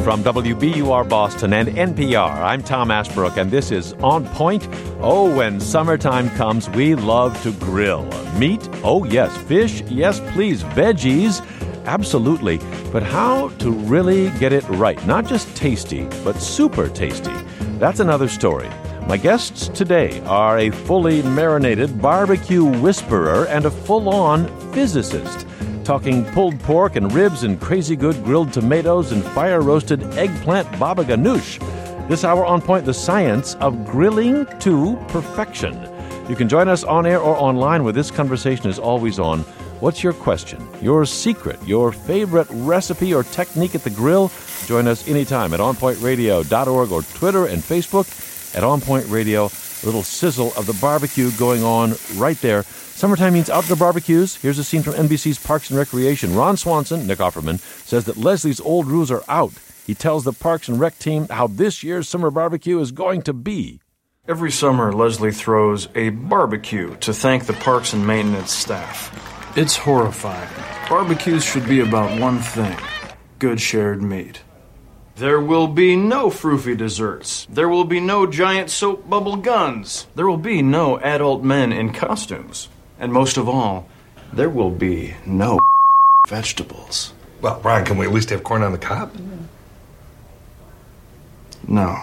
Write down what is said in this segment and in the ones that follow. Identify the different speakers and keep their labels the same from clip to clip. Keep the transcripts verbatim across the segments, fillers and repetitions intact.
Speaker 1: From W B U R Boston and N P R, I'm Tom Ashbrook, and this is On Point. Oh, when summertime comes, we love to grill. Meat? Oh, yes. Fish? Yes, please. Veggies? Absolutely. But how to really get it right? Not just tasty, but super tasty. That's another story. My guests today are a fully marinated barbecue whisperer and a full-on physicist, talking pulled pork and ribs and crazy good grilled tomatoes and fire-roasted eggplant baba ganoush. This hour On Point, the science of grilling to perfection. You can join us on air or online where this conversation is always on. What's your question, your secret, your favorite recipe or technique at the grill? Join us anytime at on point radio dot org or Twitter and Facebook at On Point Radio. A little sizzle of the barbecue going on right there. Summertime means outdoor barbecues. Here's a scene from N B C's Parks and Recreation. Ron Swanson, Nick Offerman, says that Leslie's old rules are out. He tells the Parks and Rec team how this year's summer barbecue is going to be.
Speaker 2: Every summer, Leslie throws a barbecue to thank the parks and maintenance staff. It's horrifying. Barbecues should be about one thing: good shared meat. There will be no froofy desserts. There will be no giant soap bubble guns. There will be no adult men in costumes. And most of all, there will be no vegetables.
Speaker 3: Well, Brian, can we at least have corn on the cob?
Speaker 2: No.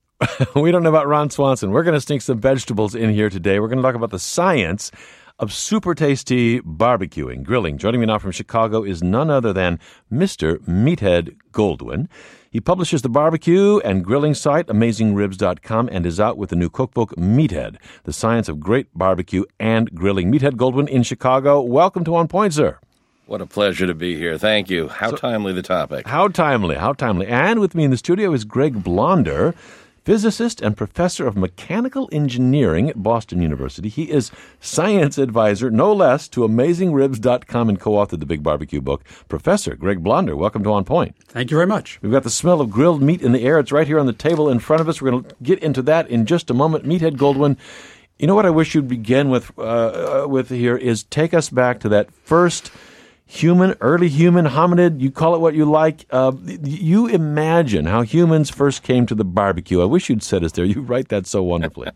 Speaker 1: We don't know about Ron Swanson. We're going to sneak some vegetables in here today. We're going to talk about the science of super tasty barbecuing, grilling. Joining me now from Chicago is none other than Mister Meathead Goldwyn. He publishes the barbecue and grilling site, amazing ribs dot com, and is out with the new cookbook, Meathead, The Science of Great Barbecue and Grilling. Meathead Goldwyn in Chicago. Welcome to On Point, sir.
Speaker 4: What a pleasure to be here. Thank you. How so, timely the topic.
Speaker 1: How timely, how timely. And with me in the studio is Greg Blonder, physicist and professor of mechanical engineering at Boston University. He is science advisor, no less, to amazing ribs dot com and co-authored the Big Barbecue book. Professor Greg Blonder, welcome to On Point.
Speaker 5: Thank you very much.
Speaker 1: We've got the smell of grilled meat in the air. It's right here on the table in front of us. We're going to get into that in just a moment. Meathead Goldwyn, you know what I wish you'd begin with, uh, with here is take us back to that first human, early human, hominid, you call it what you like. Uh, you imagine how humans first came to the barbecue. I wish you'd said us there. You write that so wonderfully.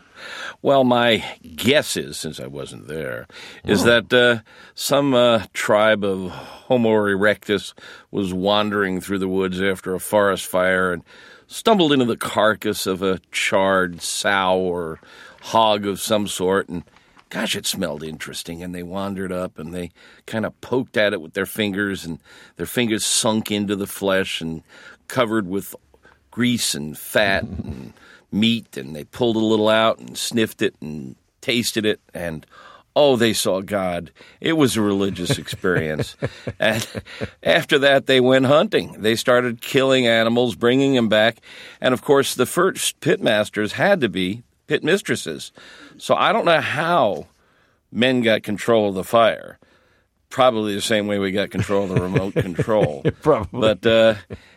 Speaker 4: Well, my guess is, since I wasn't there, is oh. that uh, some uh, tribe of Homo erectus was wandering through the woods after a forest fire and stumbled into the carcass of a charred sow or hog of some sort, and gosh, it smelled interesting, and they wandered up, and they kind of poked at it with their fingers, and their fingers sunk into the flesh and covered with grease and fat and meat, and they pulled a little out and sniffed it and tasted it, and oh, they saw God. It was a religious experience. And after that, they went hunting. They started killing animals, bringing them back, and of course, the first pitmasters had to be pit mistresses. So I don't know how men got control of the fire. Probably the same way we got control of the remote control.
Speaker 1: Probably.
Speaker 4: But uh,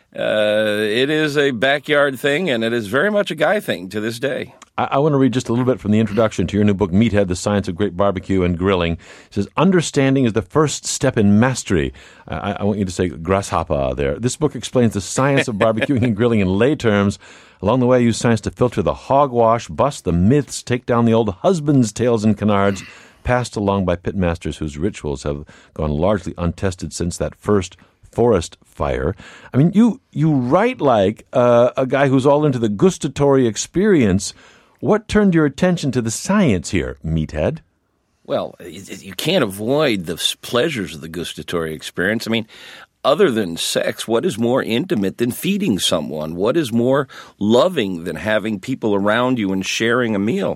Speaker 4: uh, it is a backyard thing, and it is very much a guy thing to this day.
Speaker 1: I, I want to read just a little bit from the introduction to your new book, Meathead, The Science of Great Barbecue and Grilling. It says, understanding is the first step in mastery. I, I want you to say grasshopper there. This book explains the science of barbecuing and grilling in lay terms. Along the way, use science to filter the hogwash, bust the myths, take down the old husband's tales and canards passed along by pitmasters whose rituals have gone largely untested since that first forest fire. I mean, you you write like uh, a guy who's all into the gustatory experience. What turned your attention to the science here, Meathead?
Speaker 4: Well, you can't avoid the pleasures of the gustatory experience. I mean, other than sex, what is more intimate than feeding someone? What is more loving than having people around you and sharing a meal?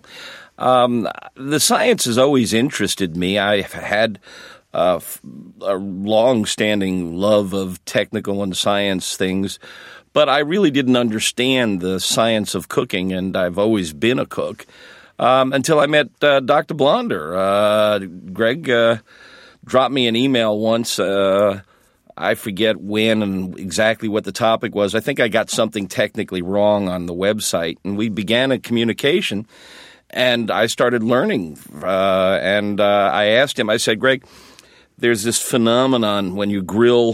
Speaker 4: Um, the science has always interested me. I've had uh, a long-standing love of technical and science things, but I really didn't understand the science of cooking, and I've always been a cook um, until I met uh, Doctor Blonder. Uh, Greg uh, dropped me an email once. Uh, I forget when and exactly what the topic was. I think I got something technically wrong on the website, and we began a communication, and I started learning. Uh, and uh, I asked him, I said, Greg, there's this phenomenon when you grill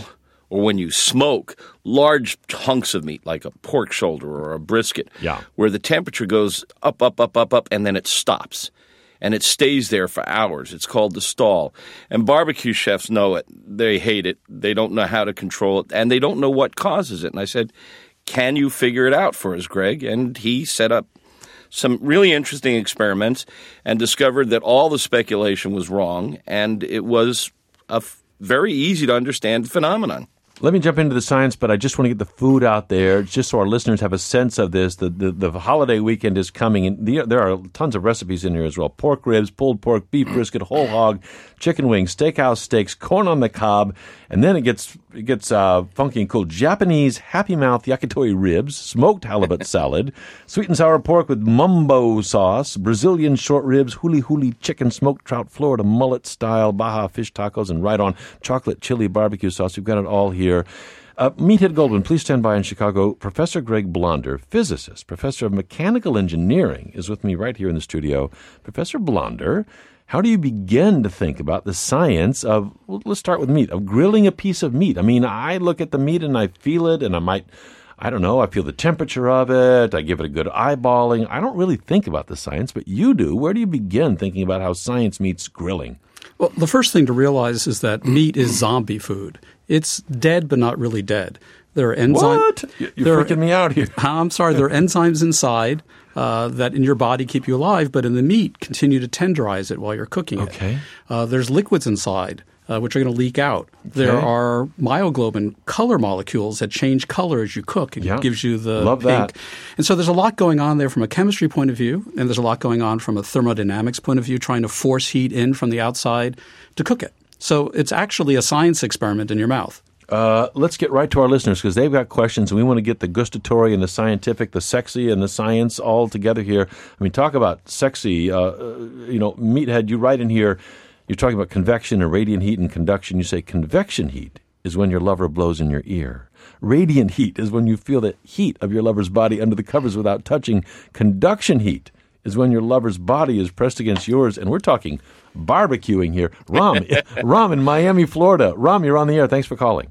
Speaker 4: or when you smoke large hunks of meat like a pork shoulder or a brisket,
Speaker 1: yeah.
Speaker 4: where the temperature goes up, up, up, up, up, and then it stops. And it stays there for hours. It's called the stall. And barbecue chefs know it. They hate it. They don't know how to control it. And they don't know what causes it. And I said, can you figure it out for us, Greg? And he set up some really interesting experiments and discovered that all the speculation was wrong. And it was a f- very easy to understand phenomenon.
Speaker 1: Let me jump into the science, but I just want to get the food out there just so our listeners have a sense of this. The the, the holiday weekend is coming, and the, there are tons of recipes in here as well. Pork ribs, pulled pork, beef brisket, whole hog, chicken wings, steakhouse steaks, corn on the cob, and then it gets it gets uh, funky and cool. Japanese Happy Mouth yakitori ribs, smoked halibut salad, sweet and sour pork with mumbo sauce, Brazilian short ribs, huli huli chicken, smoked trout, Florida mullet style, Baja fish tacos, and right on chocolate chili barbecue sauce. We've got it all here. Uh, Meathead Goldman, please stand by in Chicago. Professor Greg Blonder, physicist, professor of mechanical engineering, is with me right here in the studio. Professor Blonder, how do you begin to think about the science of, well, let's start with meat, of grilling a piece of meat? I mean, I look at the meat and I feel it, and I might, I don't know, I feel the temperature of it. I give it a good eyeballing. I don't really think about the science, but you do. Where do you begin thinking about how science meets grilling?
Speaker 5: Well, the first thing to realize is that meat is zombie food. It's dead, but not really dead. There are enzymes.
Speaker 1: What? You're freaking me out here.
Speaker 5: I'm sorry. There are enzymes inside uh, that in your body keep you alive, but in the meat continue to tenderize it while you're cooking it.
Speaker 1: Okay.
Speaker 5: Uh, there's liquids inside uh, which are going to leak out. Okay. There are myoglobin color molecules that change color as you cook. It
Speaker 1: yeah.
Speaker 5: gives you the
Speaker 1: Love
Speaker 5: pink.
Speaker 1: That.
Speaker 5: And so there's a lot going on there from a chemistry point of view, and there's a lot going on from a thermodynamics point of view, trying to force heat in from the outside to cook it. So it's actually a science experiment in your mouth.
Speaker 1: Uh, let's get right to our listeners because they've got questions, and we want to get the gustatory and the scientific, the sexy and the science all together here. I mean, talk about sexy. Uh, you know, Meathead, you write in here, you're talking about convection and radiant heat and conduction. You say convection heat is when your lover blows in your ear. Radiant heat is when you feel the heat of your lover's body under the covers without touching. Conduction heat is when your lover's body is pressed against yours, and we're talking barbecuing here. Ram, Ram in Miami, Florida. Ram, you're on the air. Thanks for calling.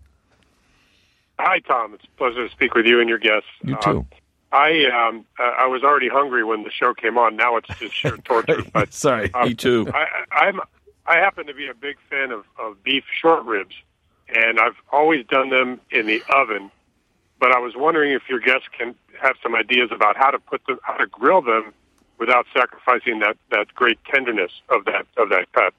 Speaker 6: Hi, Tom. It's a pleasure to speak with you and your guests.
Speaker 1: You too.
Speaker 6: Uh, I um, uh, I was already hungry when the show came on. Now it's just sheer torture. But
Speaker 1: sorry,
Speaker 6: uh,
Speaker 4: me too.
Speaker 6: I, I'm I happen to be a big fan of, of beef short ribs, and I've always done them in the oven. But I was wondering if your guests can have some ideas about how to put them, how to grill them without sacrificing that, that great tenderness of that of that cut.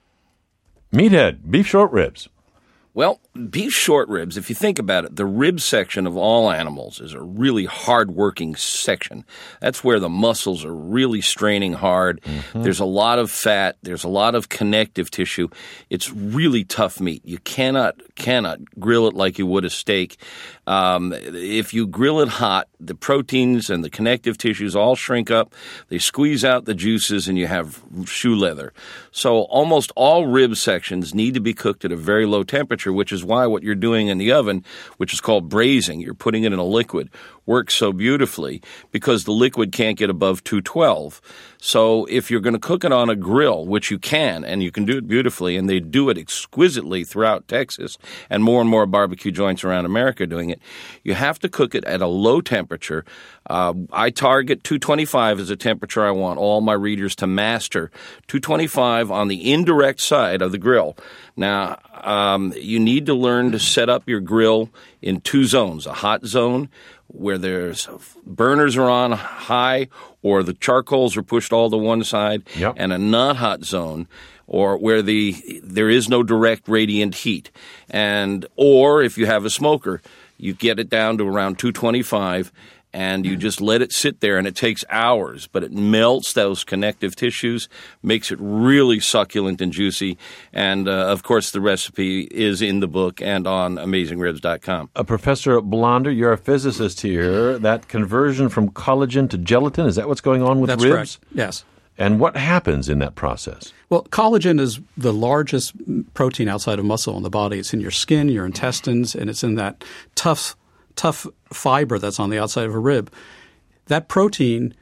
Speaker 1: Meathead, beef short ribs.
Speaker 4: Well, beef short ribs, if you think about it, the rib section of all animals is a really hard-working section. That's where the muscles are really straining hard. Mm-hmm. There's a lot of fat. There's a lot of connective tissue. It's really tough meat. You cannot cannot grill it like you would a steak. Um, if you grill it hot, the proteins and the connective tissues all shrink up. They squeeze out the juices, and you have shoe leather. So almost all rib sections need to be cooked at a very low temperature, which is why what you're doing in the oven, which is called braising, you're putting it in a liquid, works so beautifully because the liquid can't get above two twelve. So if you're going to cook it on a grill, which you can, and you can do it beautifully, and they do it exquisitely throughout Texas, and more and more barbecue joints around America are doing it, you have to cook it at a low temperature. Uh, I target two twenty-five as a temperature I want all my readers to master. two twenty-five on the indirect side of the grill. Now, um, you need to learn to set up your grill in two zones, a hot zone where there's burners are on high or the charcoals are pushed all to one side,
Speaker 1: yep.
Speaker 4: and a not hot zone or where the there is no direct radiant heat. And or if you have a smoker, you get it down to around two twenty-five and you just let it sit there, and it takes hours, but it melts those connective tissues, makes it really succulent and juicy. And, uh, of course, the recipe is in the book and on amazing ribs dot com.
Speaker 1: Uh, Professor Blonder, you're a physicist here. That conversion from collagen to gelatin, is that what's going on with
Speaker 5: That's
Speaker 1: ribs?
Speaker 5: Correct. Yes.
Speaker 1: And what happens in that process?
Speaker 5: Well, collagen is the largest protein outside of muscle in the body. It's in your skin, your intestines, and it's in that tough tough fiber that's on the outside of a rib. That protein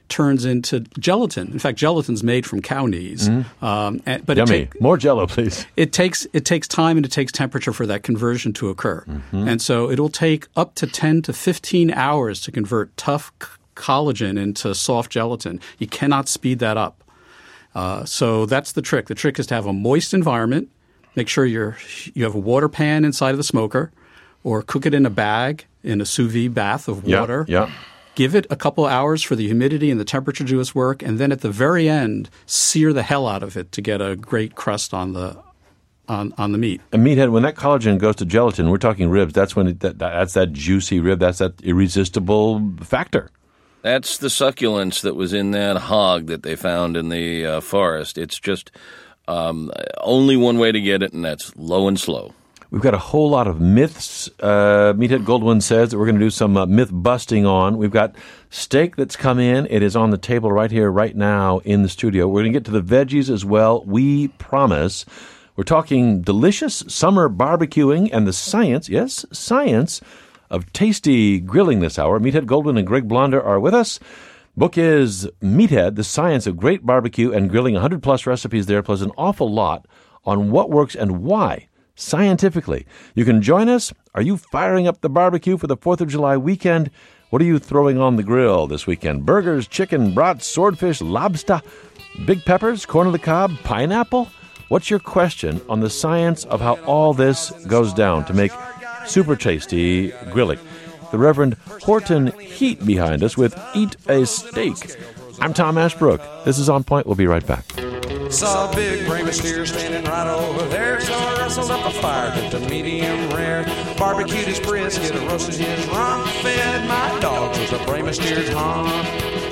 Speaker 5: turns into gelatin. In fact, gelatin's made from cow knees.
Speaker 1: Mm-hmm.
Speaker 5: Um, and, but
Speaker 1: Yummy.
Speaker 5: it take,
Speaker 1: More Jell-O, please.
Speaker 5: It takes it takes time and it takes temperature for that conversion to occur. Mm-hmm. And so it'll take up to ten to fifteen hours to convert tough c- collagen into soft gelatin. You cannot speed that up. Uh, so that's the trick. The trick is to have a moist environment. Make sure you're you have a water pan inside of the smoker, or cook it in a bag in a sous vide bath of water.
Speaker 1: Yeah, yeah.
Speaker 5: Give it a couple of hours for the humidity and the temperature to do its work, and then at the very end, sear the hell out of it to get a great crust on the on, on the meat.
Speaker 1: And Meathead, when that collagen goes to gelatin, we're talking ribs. That's when it, that, that's that juicy rib. That's that irresistible factor.
Speaker 4: That's the succulence that was in that hog that they found in the uh, forest. It's just um, only one way to get it, and that's low and slow.
Speaker 1: We've got a whole lot of myths. Uh, Meathead Goldwyn says that we're going to do some uh, myth busting on. We've got steak that's come in. It is on the table right here, right now in the studio. We're going to get to the veggies as well. We promise. We're talking delicious summer barbecuing and the science, yes, science of tasty grilling this hour. Meathead Goldwyn and Greg Blonder are with us. Book is Meathead, The Science of Great Barbecue and Grilling. one hundred plus recipes there, plus an awful lot on what works and why. Scientifically. You can join us. Are you firing up the barbecue for the fourth of July weekend? What are you throwing on the grill this weekend? Burgers, chicken, brats, swordfish, lobster, big peppers, corn on the cob, pineapple? What's your question on the science of how all this goes down to make super tasty grilling? The Reverend Horton Heat behind us with Eat a Steak. I'm Tom Ashbrook. This is On Point. We'll be right back.
Speaker 7: Saw a big brain steer standing right over there, so I rustled up a fire, cooked a medium rare, barbecued his brisket, roasted his rump, fed my dogs with a brain steer's hump.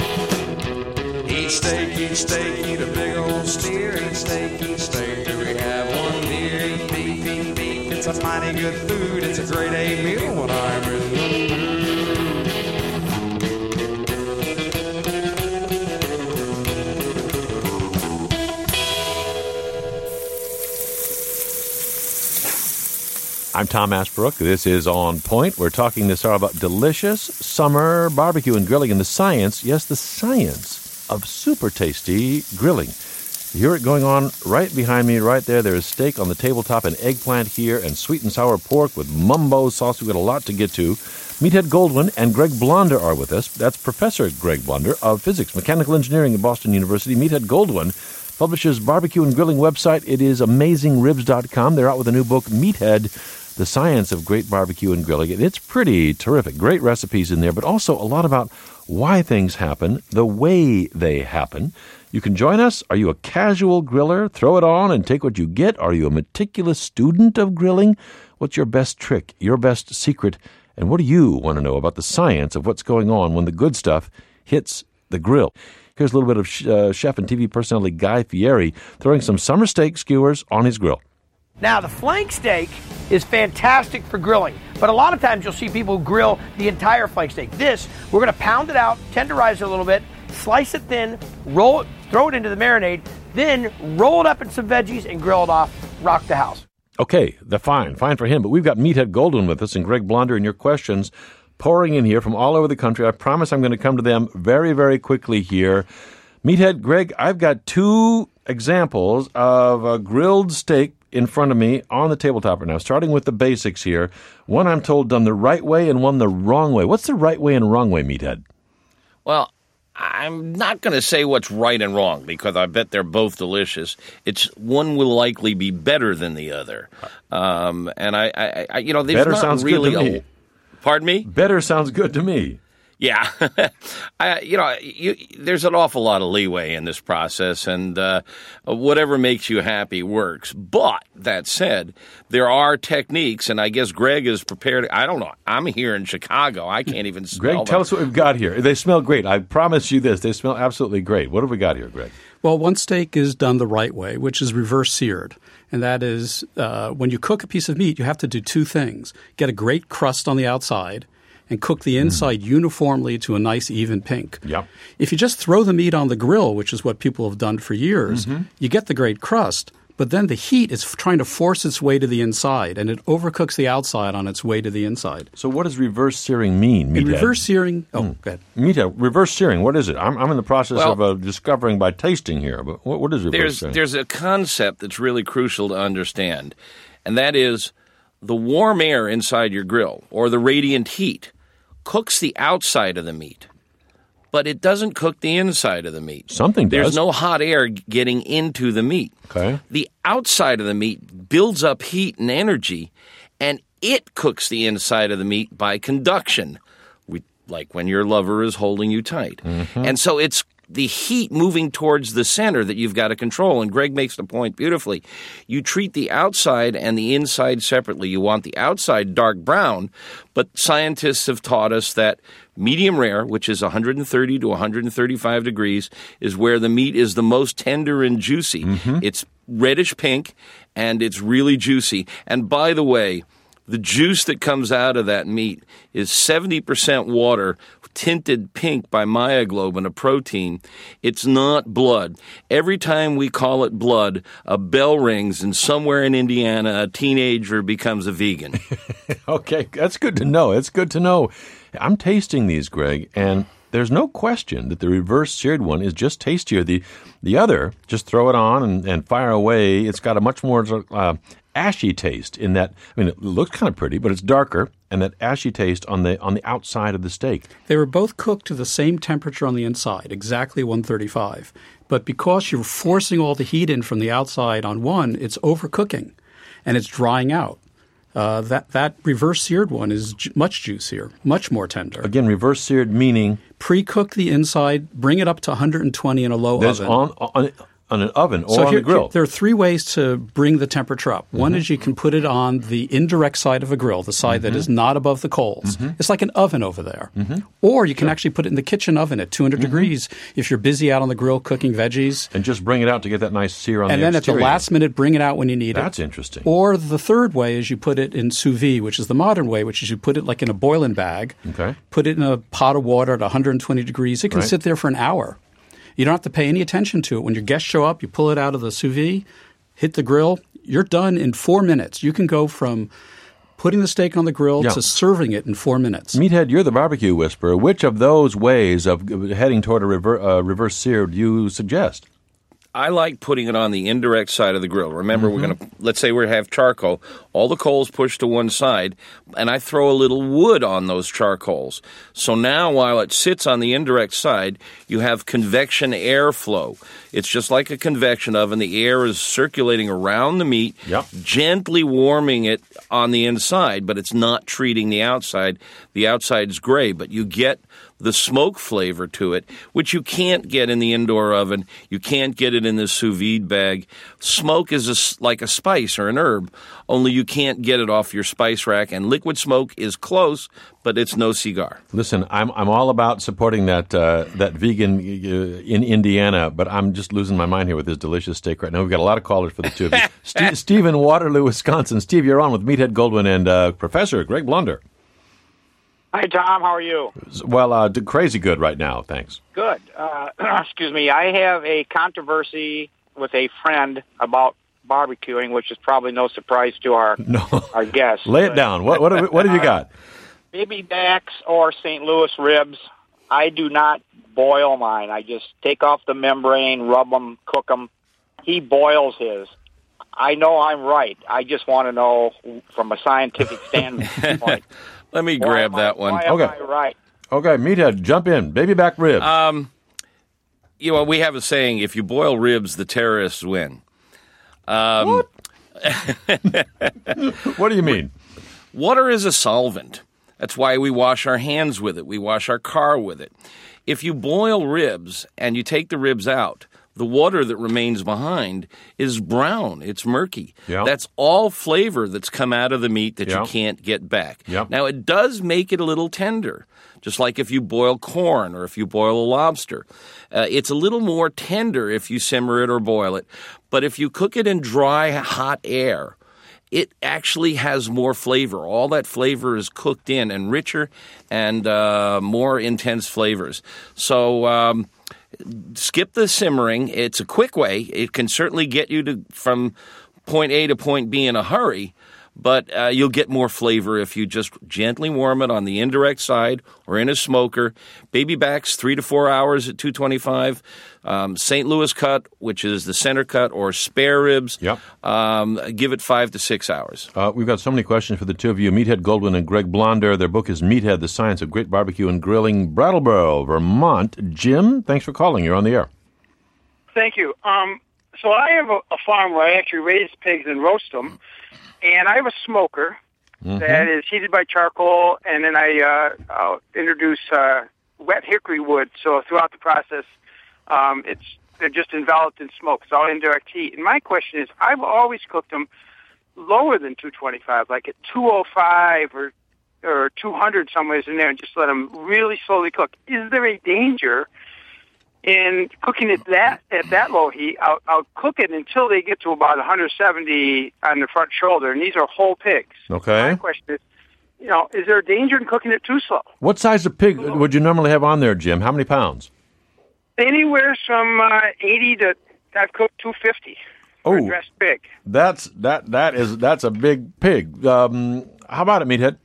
Speaker 7: Eat steak, eat steak, eat a big old steer, eat steak, eat steak, do we have one deer? Eat beef, eat beef, it's a mighty good food, it's a grade A meal when I'm in the mood.
Speaker 1: I'm Tom Ashbrook. This is On Point. We're talking this hour about delicious summer barbecue and grilling and the science, yes, the science of super tasty grilling. You hear it going on right behind me, right there. There is steak on the tabletop, and eggplant here, and sweet and sour pork with mumbo sauce. We've got a lot to get to. Meathead Goldwyn and Greg Blonder are with us. That's Professor Greg Blonder of Physics, Mechanical Engineering at Boston University. Meathead Goldwyn publishes barbecue and grilling website. It is amazing ribs dot com. They're out with a new book, Meathead, The Science of Great Barbecue and Grilling. And it's pretty terrific. Great recipes in there, but also a lot about why things happen, the way they happen. You can join us. Are you a casual griller? Throw it on and take what you get. Are you a meticulous student of grilling? What's your best trick, your best secret? And what do you want to know about the science of what's going on when the good stuff hits the grill? Here's a little bit of uh, chef and T V personality Guy Fieri throwing some summer steak skewers on his grill.
Speaker 8: Now, the flank steak is fantastic for grilling, but a lot of times you'll see people grill the entire flank steak. This, we're going to pound it out, tenderize it a little bit, slice it thin, roll it, throw it into the marinade, then roll it up in some veggies and grill it off, rock the house.
Speaker 1: Okay, the fine, fine for him, but we've got Meathead Goldwyn with us and Greg Blonder, and your questions pouring in here from all over the country. I promise I'm going to come to them very, very quickly here. Meathead, Greg, I've got two examples of a grilled steak in front of me on the tabletop right now, starting with the basics here. One I'm told done the right way and one the wrong way. What's the right way and wrong way, Meathead?
Speaker 4: Well, I'm not going to say what's right and wrong because I bet they're both delicious. It's one will likely be better than the other, um, and I, I, I, you know, there's
Speaker 1: better
Speaker 4: not
Speaker 1: sounds
Speaker 4: really
Speaker 1: good to me.
Speaker 4: a. Pardon me?
Speaker 1: Better sounds good to me.
Speaker 4: Yeah. I, you know, you, there's an awful lot of leeway in this process, and uh, whatever makes you happy works. But that said, there are techniques, and I guess Greg is prepared. I don't know. I'm here in Chicago. I can't even smell
Speaker 1: Greg,
Speaker 4: them.
Speaker 1: tell us what we've got here. They smell great. I promise you this. They smell absolutely great. What have we got here, Greg?
Speaker 5: Well, one steak is done the right way, which is reverse seared. And that is uh, when you cook a piece of meat, you have to do two things. Get a great crust on the outside and cook the inside mm. uniformly to a nice even pink.
Speaker 1: Yep.
Speaker 5: If you just throw the meat on the grill, which is what people have done for years, mm-hmm. you get the great crust, but then the heat is trying to force its way to the inside, and it overcooks the outside on its way to the inside.
Speaker 1: So what does reverse searing mean, Meathead?
Speaker 5: In reverse searing, oh,
Speaker 1: mm.
Speaker 5: go ahead.
Speaker 1: Meathead, reverse searing, what is it? I'm, I'm in the process
Speaker 4: well,
Speaker 1: of uh, discovering by tasting here, but what, what is reverse
Speaker 4: there's,
Speaker 1: searing?
Speaker 4: There's a concept that's really crucial to understand, and that is the warm air inside your grill, or the radiant heat, cooks the outside of the meat, but it doesn't cook the inside of the meat.
Speaker 1: Something does.
Speaker 4: There's no hot air getting into the meat.
Speaker 1: Okay.
Speaker 4: The outside of the meat builds up heat and energy, and it cooks the inside of the meat by conduction, we, like when your lover is holding you tight. Mm-hmm. And so it's the heat moving towards the center that you've got to control. And Greg makes the point beautifully. You treat the outside and the inside separately. You want the outside dark brown, but scientists have taught us that medium rare, which is one hundred thirty to one hundred thirty-five degrees, is where the meat is the most tender and juicy. Mm-hmm. It's reddish pink, and it's really juicy. And by the way, the juice that comes out of that meat is seventy percent water, tinted pink by myoglobin, a protein. It's not blood. Every time we call it blood, a bell rings, and somewhere in Indiana, a teenager becomes a vegan.
Speaker 1: Okay, that's good to know. It's good to know. I'm tasting these, Greg, and there's no question that the reverse seared one is just tastier. The the other, just throw it on and, and fire away. It's got a much more uh, ashy taste in that. I mean, it looks kind of pretty, but it's darker, and that ashy taste on the on the outside of the steak.
Speaker 5: They were both cooked to the same temperature on the inside, exactly one thirty-five. But because you're forcing all the heat in from the outside on one, it's overcooking, and it's drying out. Uh, that, that reverse seared one is ju- much juicier, much more tender.
Speaker 1: Again, reverse seared meaning?
Speaker 5: Pre-cook the inside, bring it up to one hundred twenty in a low
Speaker 1: There's
Speaker 5: oven.
Speaker 1: On, on, on an oven or
Speaker 5: so
Speaker 1: on
Speaker 5: here,
Speaker 1: the grill.
Speaker 5: Here, there are three ways to bring the temperature up. One mm-hmm. is you can put it on the indirect side of a grill, the side mm-hmm. that is not above the coals. Mm-hmm. It's like an oven over there. Mm-hmm. Or you can sure. actually put it in the kitchen oven at two hundred mm-hmm. degrees if you're busy out on the grill cooking veggies.
Speaker 1: And just bring it out to get that nice sear on
Speaker 5: and
Speaker 1: the
Speaker 5: then
Speaker 1: exterior.
Speaker 5: at the last minute, bring it out when you need
Speaker 1: That's
Speaker 5: it.
Speaker 1: That's interesting.
Speaker 5: Or the third way is you put it in sous vide, which is the modern way, which is you put it like in a boiling bag,
Speaker 1: okay.
Speaker 5: put it in a pot of water at one hundred twenty degrees. It can
Speaker 1: right.
Speaker 5: sit there for an hour. You don't have to pay any attention to it. When your guests show up, you pull it out of the sous vide, hit the grill. You're done in four minutes. You can go from putting the steak on the grill yeah. to serving it in four minutes.
Speaker 1: Meathead, you're the barbecue whisperer. Which of those ways of heading toward a rever- uh, reverse sear do you suggest?
Speaker 4: I like putting it on the indirect side of the grill. Remember, mm-hmm. we're going to, let's say we have charcoal, all the coals pushed to one side, and I throw a little wood on those charcoals. So now while it sits on the indirect side, you have convection airflow. It's just like a convection oven. The air is circulating around the meat,
Speaker 1: yep.
Speaker 4: gently warming it on the inside, but it's not treating the outside. The outside's gray, but you get the smoke flavor to it, which you can't get in the indoor oven. You can't get it in the sous vide bag. Smoke is a, like a spice or an herb, only you can't get it off your spice rack. And liquid smoke is close, but it's no cigar.
Speaker 1: Listen, I'm I'm all about supporting that uh, that vegan uh, in Indiana, but I'm just losing my mind here with this delicious steak right now. We've got a lot of callers for the two of you. Steve, Steve in Waterloo, Wisconsin. Steve, you're on with Meathead Goldwyn and uh, Professor Greg Blunder.
Speaker 9: Hi, Tom. How are you?
Speaker 1: Well, uh, crazy good right now, thanks.
Speaker 9: Good. Uh, excuse me. I have a controversy with a friend about barbecuing, which is probably no surprise to our
Speaker 1: no.
Speaker 9: our guests.
Speaker 1: Lay it down. What what have, what have you got?
Speaker 9: Baby backs or Saint Louis ribs. I do not boil mine. I just take off the membrane, rub them, cook them. He boils his. I know I'm right. I just want to know from a scientific standpoint.
Speaker 4: Let me grab
Speaker 9: why
Speaker 4: that
Speaker 9: I,
Speaker 4: one.
Speaker 9: Why
Speaker 1: okay.
Speaker 9: am I right?
Speaker 1: Okay, Meathead, jump in. Baby back ribs.
Speaker 4: Um, you know, we have a saying, if you boil ribs, the terrorists win. Um,
Speaker 1: what? What do you mean?
Speaker 4: Water is a solvent. That's why we wash our hands with it. We wash our car with it. If you boil ribs and you take the ribs out, the water that remains behind is brown. It's murky.
Speaker 1: Yeah.
Speaker 4: That's all flavor that's come out of the meat that
Speaker 1: yeah.
Speaker 4: you can't get back.
Speaker 1: Yeah.
Speaker 4: Now, it does make it a little tender, just like if you boil corn or if you boil a lobster. Uh, it's a little more tender if you simmer it or boil it. But if you cook it in dry, hot air, it actually has more flavor. All that flavor is cooked in and richer and uh, more intense flavors. So um, skip the simmering. It's a quick way. It can certainly get you to from point A to point B in a hurry, but uh, you'll get more flavor if you just gently warm it on the indirect side or in a smoker. Baby backs, three to four hours at two twenty-five. Um, Saint Louis cut, which is the center cut, or spare ribs,
Speaker 1: yep.
Speaker 4: um, give it five to six hours.
Speaker 1: Uh, we've got so many questions for the two of you. Meathead Goldwyn and Greg Blonder. Their book is Meathead, The Science of Great Barbecue and Grilling, Brattleboro, Vermont. Jim, thanks for calling. You're on the air.
Speaker 10: Thank you. Um, so I have a, a farm where I actually raise pigs and roast them, and I have a smoker mm-hmm. that is heated by charcoal, and then I uh, I'll introduce uh, wet hickory wood. So throughout the process, um, it's they're just enveloped in smoke. It's all indirect heat. And my question is, I've always cooked them lower than two twenty-five, like at two oh five or or two hundred somewhere in there, and just let them really slowly cook. Is there a danger in cooking it that at that low heat? I'll, I'll cook it until they get to about one seventy on the front shoulder, and these are whole pigs.
Speaker 1: Okay.
Speaker 10: My question is, you know, is there a danger in cooking it too slow?
Speaker 1: What size of pig would you normally have on there, Jim? How many pounds?
Speaker 10: Anywhere from uh, eighty to, I've cooked two fifty.
Speaker 1: Oh,
Speaker 10: dressed pig.
Speaker 1: That's that that is that's a big pig. Um, how about it, Meathead?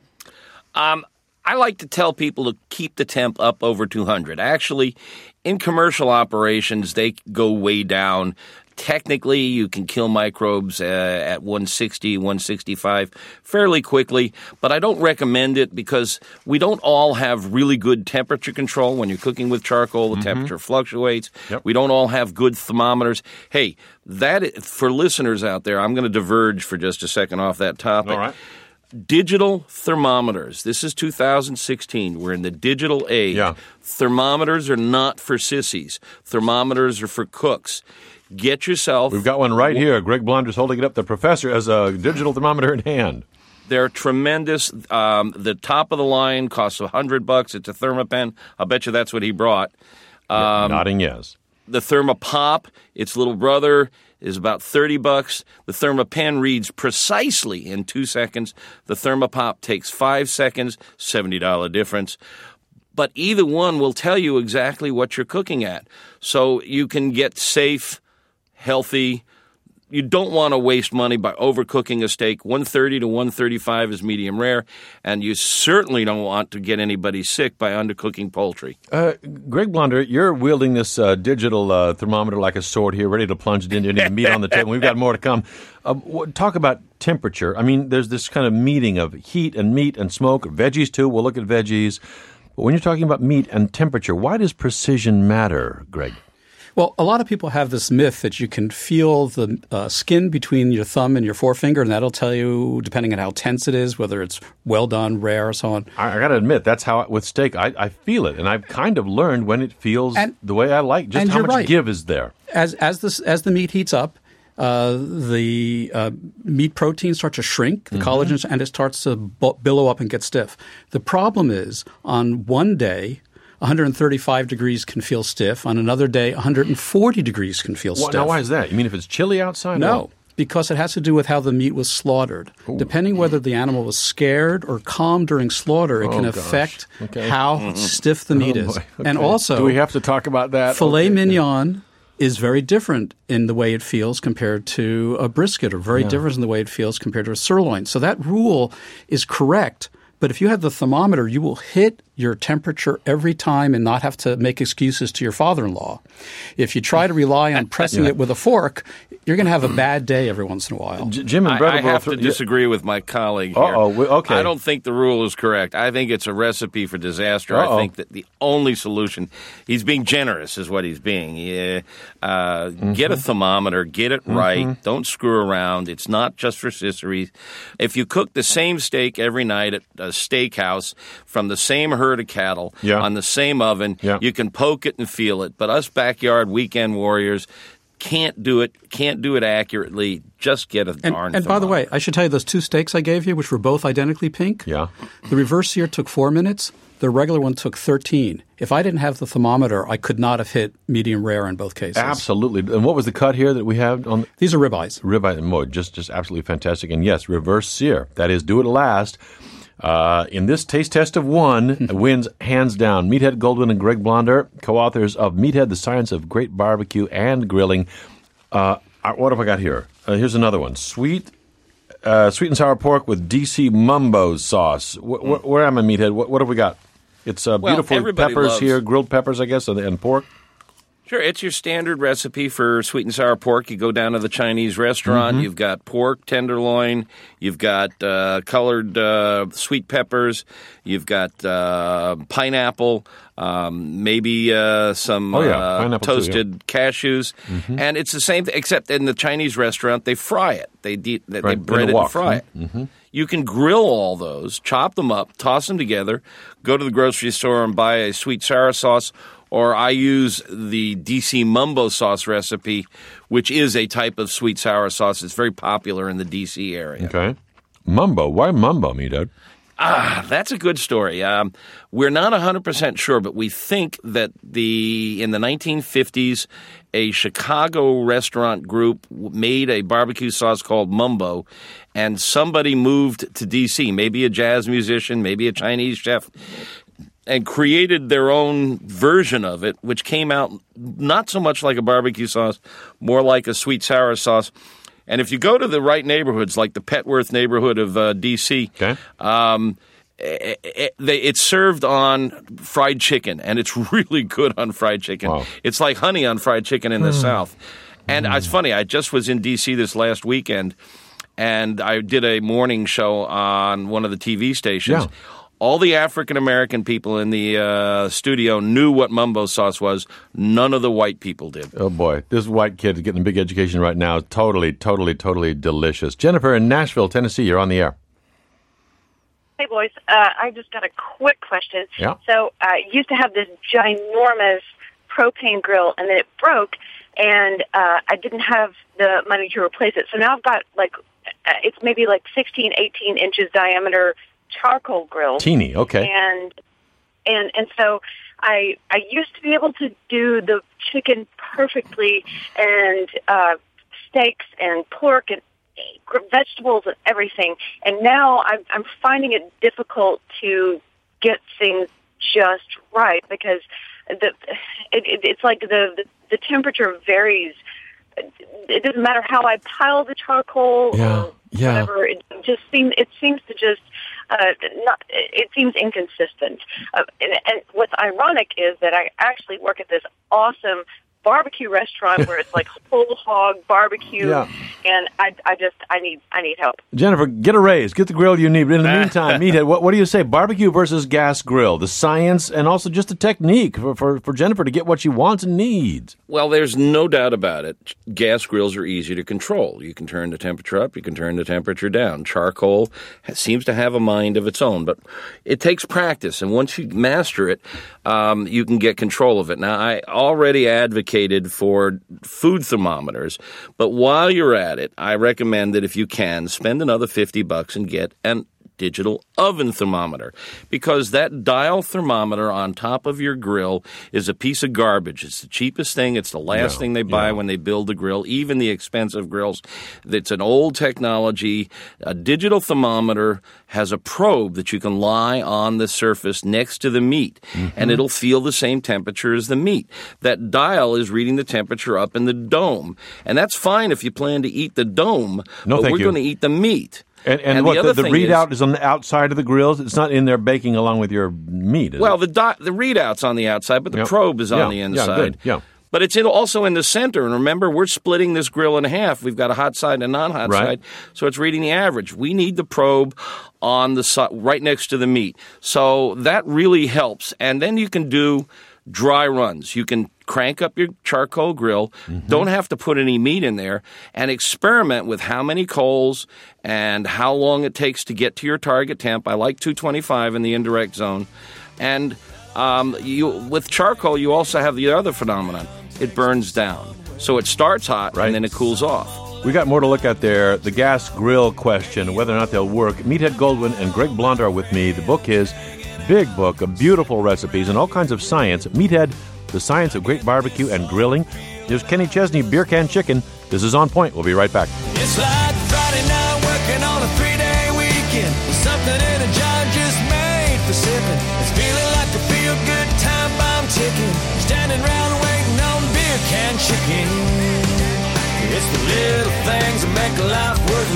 Speaker 4: Um, I like to tell people to keep the temp up over two hundred. Actually, in commercial operations, they go way down. Technically, you can kill microbes uh, at one sixty, one sixty-five fairly quickly, but I don't recommend it because we don't all have really good temperature control. When you're cooking with charcoal, the mm-hmm. temperature fluctuates. Yep. We don't all have good thermometers. Hey, that for listeners out there, I'm going to diverge for just a second off that topic.
Speaker 1: All right.
Speaker 4: Digital thermometers. This is two thousand sixteen. We're in the digital age.
Speaker 1: Yeah.
Speaker 4: Thermometers are not for sissies. Thermometers are for cooks. Get yourself...
Speaker 1: We've got one right here. Greg Blonder's holding it up. The professor has a digital thermometer in hand.
Speaker 4: They're tremendous. Um, the top of the line costs a hundred bucks. It's a Thermapen. I'll bet you that's what he brought. Um,
Speaker 1: yeah, nodding yes.
Speaker 4: The Thermopop, its little brother, is about thirty bucks. The Thermapen reads precisely in two seconds. The Thermopop takes five seconds, seventy dollars difference. But either one will tell you exactly what you're cooking at. So you can get safe, healthy. You don't want to waste money by overcooking a steak. one thirty to one thirty-five is medium rare, and you certainly don't want to get anybody sick by undercooking poultry.
Speaker 1: Uh, Greg Blonder, you're wielding this uh, digital uh, thermometer like a sword here, ready to plunge it into any meat on the table. We've got more to come. Uh, talk about temperature. I mean, there's this kind of meeting of heat and meat and smoke. Veggies, too. We'll look at veggies. But when you're talking about meat and temperature, why does precision matter, Greg?
Speaker 5: Well, a lot of people have this myth that you can feel the uh, skin between your thumb and your forefinger, and that'll tell you, depending on how tense it is, whether it's well done, rare, or so on.
Speaker 1: I, I got to admit, that's how, with steak, I, I feel it, and I've kind of learned when it feels and, the way I like, just how much
Speaker 5: right.
Speaker 1: give is there.
Speaker 5: As as the, as the meat heats up, uh, the uh, meat protein starts to shrink, the mm-hmm. collagen, and it starts to billow up and get stiff. The problem is, on one day, one thirty-five degrees can feel stiff. On another day, one forty degrees can feel
Speaker 1: well,
Speaker 5: stiff.
Speaker 1: Now, why is that? You mean if it's chilly outside?
Speaker 5: No, because it has to do with how the meat was slaughtered. Ooh. Depending whether the animal was scared or calm during slaughter, it
Speaker 1: oh,
Speaker 5: can
Speaker 1: gosh.
Speaker 5: affect
Speaker 1: okay.
Speaker 5: how mm-hmm. stiff the meat
Speaker 1: oh,
Speaker 5: is.
Speaker 1: Okay.
Speaker 5: And also,
Speaker 1: do we have to talk about that?
Speaker 5: Filet
Speaker 1: okay.
Speaker 5: mignon is very different in the way it feels compared to a brisket, or very yeah. different in the way it feels compared to a sirloin. So that rule is correct. But if you have the thermometer, you will hit your temperature every time and not have to make excuses to your father-in-law. If you try to rely on pressing yeah. it with a fork, you're going to have a bad day every once in a while.
Speaker 1: J- Jim and
Speaker 4: I, I have to disagree with my colleague here.
Speaker 1: Uh-oh, okay.
Speaker 4: I don't think the rule is correct. I think it's a recipe for disaster.
Speaker 1: Uh-oh.
Speaker 4: I think that the only solution, he's being generous is what he's being. Yeah, uh, mm-hmm. Get a thermometer, get it right, mm-hmm. don't screw around. It's not just for rotisseries. If you cook the same steak every night at a steakhouse from the same herd of cattle
Speaker 1: yeah.
Speaker 4: on the same oven,
Speaker 1: yeah.
Speaker 4: you can poke it and feel it. But us backyard weekend warriors can't do it, can't do it accurately. Just get a
Speaker 5: and,
Speaker 4: darn
Speaker 5: And
Speaker 4: thermometer.
Speaker 5: by the way, I should tell you those two steaks I gave you, which were both identically pink,
Speaker 1: yeah.
Speaker 5: the reverse sear took four minutes. The regular one took thirteen. If I didn't have the thermometer, I could not have hit medium rare in both cases.
Speaker 1: Absolutely. And what was the cut here that we have on?
Speaker 5: These are ribeyes.
Speaker 1: Ribeye and more, just just absolutely fantastic. And yes, reverse sear. That is, do it last. Uh, in this taste test of one, wins hands down. Meathead Goldwyn and Greg Blonder, co-authors of Meathead, The Science of Great Barbecue and Grilling. Uh, what have I got here? Uh, here's another one. Sweet uh, sweet and sour pork with D C Mumbo sauce. Wh- wh- where am I, Meathead? What, what have we got? It's uh,
Speaker 4: Well,
Speaker 1: beautiful
Speaker 4: everybody
Speaker 1: peppers
Speaker 4: loves-
Speaker 1: here, grilled peppers, I guess, and, and pork.
Speaker 4: Sure, it's your standard recipe for sweet and sour pork. You go down to the Chinese restaurant,
Speaker 1: Mm-hmm.
Speaker 4: you've got pork tenderloin, you've got uh, colored uh, sweet peppers, you've got uh, pineapple, um, maybe uh, some
Speaker 1: Oh, yeah,
Speaker 4: uh,
Speaker 1: pineapple too,
Speaker 4: toasted cashews,
Speaker 1: Mm-hmm.
Speaker 4: and it's the same thing, except in the Chinese restaurant, they fry it. They, de- they,
Speaker 1: Right,
Speaker 4: they
Speaker 1: in
Speaker 4: bread
Speaker 1: the
Speaker 4: it
Speaker 1: wok.
Speaker 4: and fry it.
Speaker 1: Mm-hmm.
Speaker 4: You can grill all those, chop them up, toss them together, go to the grocery store and buy a sweet sour sauce, or I use the D C Mumbo sauce recipe, which is a type of sweet sour sauce. It's very popular in the D C area.
Speaker 1: Okay. Mumbo. Why Mumbo, Meathead?
Speaker 4: Ah, that's a good story. Um, we're not one hundred percent sure, but we think that the in the nineteen fifties, a Chicago restaurant group made a barbecue sauce called Mumbo, and somebody moved to D C, maybe a jazz musician, maybe a Chinese chef, and created their own version of it, which came out not so much like a barbecue sauce, more like a sweet sour sauce. And if you go to the right neighborhoods, like the Petworth neighborhood of uh, D C,
Speaker 1: Okay.
Speaker 4: um, it, it, they, it's served on fried chicken, and it's really good on fried chicken.
Speaker 1: Wow.
Speaker 4: It's like honey on fried chicken in the South. And
Speaker 1: Mm.
Speaker 4: it's funny, I just was in D C this last weekend, and I did a morning show on one of the T V stations.
Speaker 1: Yeah.
Speaker 4: All the African-American people in the uh, studio knew what Mumbo sauce was. None of the white people did.
Speaker 1: Oh, boy. This white kid is getting a big education right now. Totally, totally, totally delicious. Jennifer in Nashville, Tennessee, you're on the air.
Speaker 11: Hey, boys. Uh, I just got a quick question.
Speaker 1: Yeah.
Speaker 11: So I used to have this ginormous propane grill, and then it broke, and uh, I didn't have the money to replace it. So now I've got, like, uh, it's maybe like sixteen, eighteen inches diameter charcoal grill.
Speaker 1: Teeny, okay.
Speaker 11: And and and so I I used to be able to do the chicken perfectly, and uh, steaks and pork and vegetables and everything. And now I'm I'm finding it difficult to get things just right because the it, it, it's like the, the the temperature varies. It doesn't matter how I pile the charcoal
Speaker 1: Yeah,
Speaker 11: or
Speaker 1: yeah.
Speaker 11: whatever. It just seems it seems to just uh, not. It seems inconsistent. Uh, and, and what's ironic is that I actually work at this awesome barbecue restaurant where it's like whole hog barbecue,
Speaker 1: Yeah.
Speaker 11: and I, I just I need I need help.
Speaker 1: Jennifer, get a raise. Get the grill you need. But in the meantime, Meathead, what, what do you say? Barbecue versus gas grill, the science and also just the technique for, for, for Jennifer to get what she wants and needs.
Speaker 4: Well, there's no doubt about it. Gas grills are easy to control. You can turn the temperature up, you can turn the temperature down. Charcoal ha- seems to have a mind of its own, but it takes practice. And once you master it, um, you can get control of it. Now, I already advocated for food thermometers, but while you're at it, I recommend that if you can, spend another fifty bucks and get an digital oven thermometer, because that dial thermometer on top of your grill is a piece of garbage. It's the cheapest thing. It's the last
Speaker 1: Yeah,
Speaker 4: thing they buy
Speaker 1: yeah.
Speaker 4: when they build the grill, even the expensive grills. It's an old technology. A digital thermometer has a probe that you can lie on the surface next to the meat,
Speaker 1: Mm-hmm.
Speaker 4: and it'll feel the same temperature as the meat. That dial is reading the temperature up in the dome, and that's fine if you plan to eat the dome,
Speaker 1: No,
Speaker 4: but
Speaker 1: thank
Speaker 4: we're
Speaker 1: you.
Speaker 4: going to eat the meat.
Speaker 1: And, and,
Speaker 4: And
Speaker 1: what,
Speaker 4: the
Speaker 1: the,
Speaker 4: other
Speaker 1: the
Speaker 4: thing
Speaker 1: readout is,
Speaker 4: is-
Speaker 1: on the outside of the grills? It's not in there baking along with your meat, is
Speaker 4: Well,
Speaker 1: it?
Speaker 4: the di- the readout's on the outside, but the
Speaker 1: Yep.
Speaker 4: probe is
Speaker 1: Yeah,
Speaker 4: on the
Speaker 1: yeah,
Speaker 4: inside.
Speaker 1: good, yeah.
Speaker 4: But it's in, also in the center. And remember, we're splitting this grill in half. We've got a hot side and a non-hot
Speaker 1: Right.
Speaker 4: side, so it's reading the average. We need the probe on the si- right next to the meat. So that really helps. And then you can do dry runs. You can crank up your charcoal grill,
Speaker 1: Mm-hmm.
Speaker 4: don't have to put any meat in there, and experiment with how many coals and how long it takes to get to your target temp. I like two twenty-five in the indirect zone. And um, you with charcoal, you also have the other phenomenon. It burns down. So it starts hot,
Speaker 1: Right.
Speaker 4: and then it cools off.
Speaker 1: We got more to look at there. The gas grill question, whether or not they'll work. Meathead Goldwyn and Greg Blonder are with me. The book is big book of beautiful recipes and all kinds of science. Meathead, The Science of Great Barbecue and Grilling. Here's Kenny Chesney, Beer Can Chicken. This is On Point. We'll be right back.
Speaker 7: It's like Friday night working on a three-day weekend. Something in a John Jay chicken. It's the little things that make life worth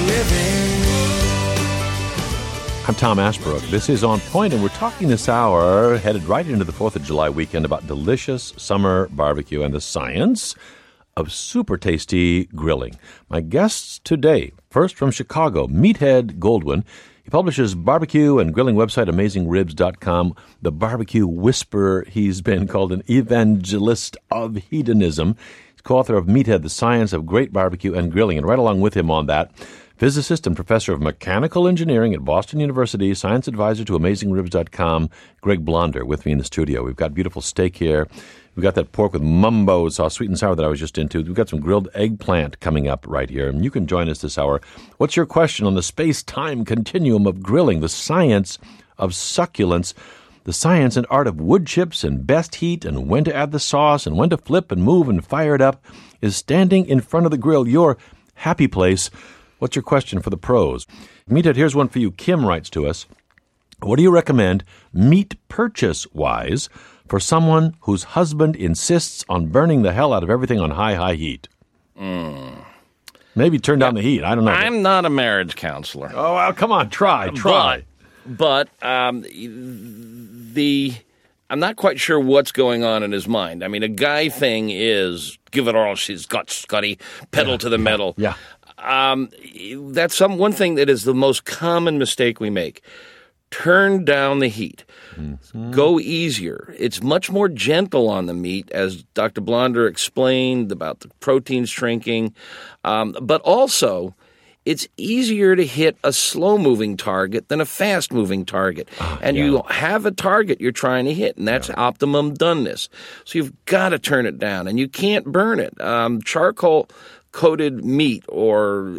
Speaker 7: living.
Speaker 1: I'm Tom Ashbrook. This is On Point, and we're talking this hour, headed right into the fourth of July weekend, about delicious summer barbecue and the science of super tasty grilling. My guests today, first from Chicago, Meathead Goldwyn. He publishes barbecue and grilling website amazing ribs dot com. The barbecue whisperer. He's been called an evangelist of hedonism. He's co-author of Meathead, The Science of Great Barbecue and Grilling. And right along with him on that, physicist and professor of mechanical engineering at Boston University, science advisor to amazing ribs dot com, Greg Blonder, with me in the studio. We've got beautiful steak here. We've got that pork with mumbo sauce, sweet and sour, that I was just into. We've got some grilled eggplant coming up right here, and you can join us this hour. What's your question on the space-time continuum of grilling, the science of succulence, the science and art of wood chips and best heat and when to add the sauce and when to flip and move and fire it up? Is standing in front of the grill your happy place? What's your question for the pros? Meathead, here's one for you. Kim writes to us. What do you recommend meat purchase-wise for someone whose husband insists on burning the hell out of everything on high, high heat?
Speaker 4: Mm.
Speaker 1: Maybe turn down the heat. I don't know.
Speaker 4: I'm not a marriage counselor.
Speaker 1: Oh, well, come on. Try. Try.
Speaker 4: But, but um, the... I'm not quite sure what's going on in his mind. I mean, a guy thing is give it all she's got, Scotty, pedal
Speaker 1: yeah,
Speaker 4: to the
Speaker 1: yeah,
Speaker 4: metal.
Speaker 1: Yeah.
Speaker 4: Um, that's some one thing that is the most common mistake we make. Turn down the heat. Mm-hmm. Go easier. It's much more gentle on the meat, as Doctor Blonder explained about the proteins shrinking. Um, but also, it's easier to hit a slow-moving target than a fast-moving target. Uh, and yeah. you have a target you're trying to hit, and that's yeah. optimum doneness. So you've got to turn it down, and you can't burn it. Um, charcoal-coated meat or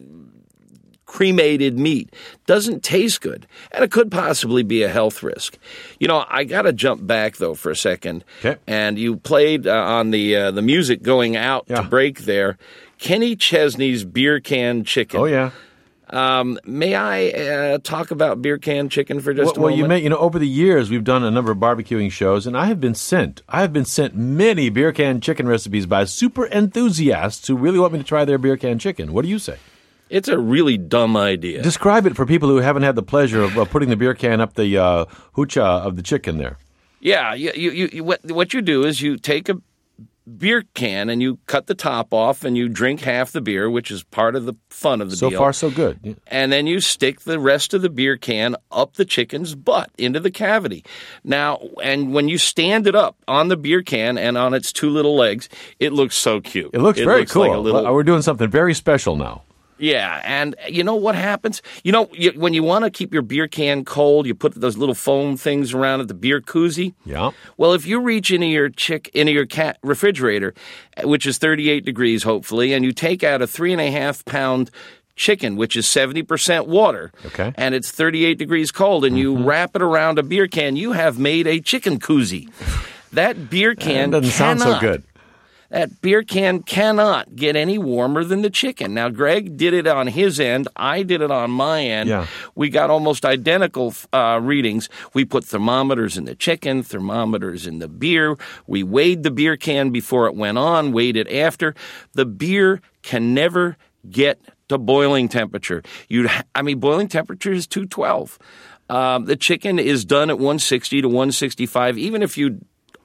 Speaker 4: cremated meat doesn't taste good, and it could possibly be a health risk. You know, I got to jump back, though, for a second.
Speaker 1: Okay.
Speaker 4: And you played uh, on the uh, the music going out yeah. to break there, Kenny Chesney's beer can chicken.
Speaker 1: Oh, yeah.
Speaker 4: Um, may I uh, talk about beer can chicken for just
Speaker 1: well,
Speaker 4: a moment?
Speaker 1: Well, you may. You know, over the years, we've done a number of barbecuing shows, and I have been sent, I have been sent many beer can chicken recipes by super enthusiasts who really want me to try their beer can chicken. What do you say?
Speaker 4: It's a really dumb idea.
Speaker 1: Describe it for people who haven't had the pleasure of uh, putting the beer can up the uh, hoocha of the chicken there.
Speaker 4: Yeah, you, you, you, what, what you do is you take a beer can and you cut the top off and you drink half the beer, which is part of the fun of the
Speaker 1: so
Speaker 4: deal.
Speaker 1: So far, so good. Yeah.
Speaker 4: And then you stick the rest of the beer can up the chicken's butt into the cavity. Now, and when you stand it up on the beer can and on its two little legs, it looks so cute.
Speaker 1: It looks
Speaker 4: it
Speaker 1: very
Speaker 4: looks
Speaker 1: cool.
Speaker 4: Like a little...
Speaker 1: We're doing something very special now.
Speaker 4: Yeah, and you know what happens? You know, you, when you want to keep your beer can cold, you put those little foam things around it, the beer koozie.
Speaker 1: Yeah.
Speaker 4: Well, if you reach into your chick into your cat refrigerator, which is thirty-eight degrees, hopefully, and you take out a three and a half pound chicken, which is seventy percent water,
Speaker 1: okay,
Speaker 4: and it's thirty-eight degrees cold, and
Speaker 1: mm-hmm.
Speaker 4: you wrap it around a beer can, you have made a chicken koozie. That beer can
Speaker 1: that doesn't
Speaker 4: cannot,
Speaker 1: sound so good.
Speaker 4: That beer can cannot get any warmer than the chicken. Now, Greg did it on his end. I did it on my end.
Speaker 1: Yeah.
Speaker 4: We got almost identical uh, readings. We put thermometers in the chicken, thermometers in the beer. We weighed the beer can before it went on, weighed it after. The beer can never get to boiling temperature. You'd, ha- I mean, boiling temperature is two twelve. Um, the chicken is done at one sixty to one sixty-five. Even if you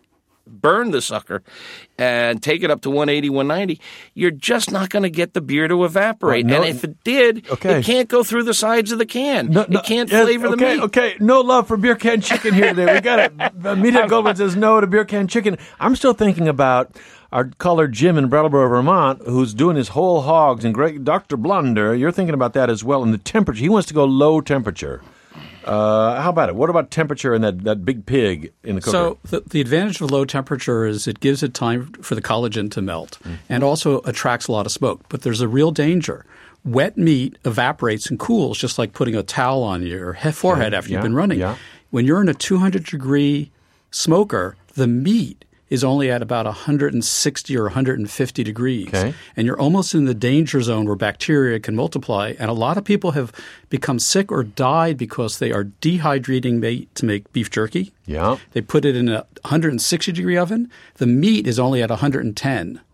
Speaker 4: burn the sucker and take it up to one eighty, one ninety, you're just not going to get the beer to evaporate.
Speaker 1: Well, no,
Speaker 4: and if it did,
Speaker 1: okay.
Speaker 4: it can't go through the sides of the can.
Speaker 1: No, no,
Speaker 4: it can't
Speaker 1: yes,
Speaker 4: flavor
Speaker 1: okay,
Speaker 4: the meat.
Speaker 1: Okay, no love for beer can chicken here today. We got it. Meathead Goldwyn says no to beer can chicken. I'm still thinking about our caller Jim in Brattleboro, Vermont, who's doing his whole hogs. And Greg, Doctor Blonder, you're thinking about that as well. And the temperature, he wants to go low temperature. Uh, how about it? What about temperature in that, that big pig in the cooker?
Speaker 5: So the, the advantage of low temperature is it gives it time for the collagen to melt mm-hmm. and also attracts a lot of smoke. But there's a real danger. Wet meat evaporates and cools just like putting a towel on your forehead after
Speaker 1: yeah,
Speaker 5: you've been running.
Speaker 1: Yeah.
Speaker 5: When you're in a two hundred degree smoker, the meat is only at about one hundred sixty or one hundred fifty degrees.
Speaker 1: Okay.
Speaker 5: And you're almost in the danger zone where bacteria can multiply. And a lot of people have become sick or died because they are dehydrating meat to make beef jerky.
Speaker 1: Yeah.
Speaker 5: They put it in a one hundred sixty degree oven. The meat is only at one hundred ten.